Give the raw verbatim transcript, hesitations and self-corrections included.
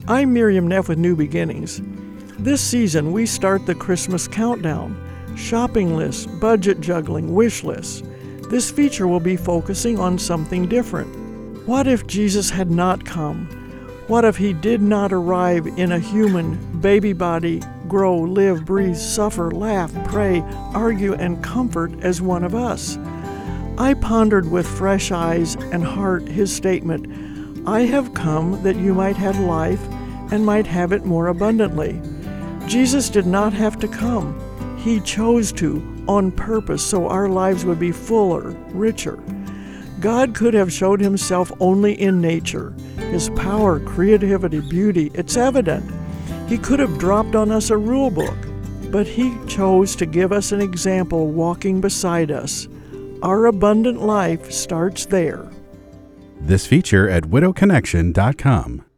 I'm Miriam Neff with New Beginnings. This season, we start the Christmas countdown. Shopping lists, budget juggling, wish lists. This feature will be focusing on something different. What if Jesus had not come? What if he did not arrive in a human, baby body, grow, live, breathe, suffer, laugh, pray, argue, and comfort as one of us? I pondered with fresh eyes and heart his statement, "I have come that you might have life and might have it more abundantly." Jesus did not have to come. He chose to, on purpose, so our lives would be fuller, richer. God could have showed himself only in nature. His power, creativity, beauty, it's evident. He could have dropped on us a rule book, but he chose to give us an example walking beside us. Our abundant life starts there. This feature at widow connection dot com.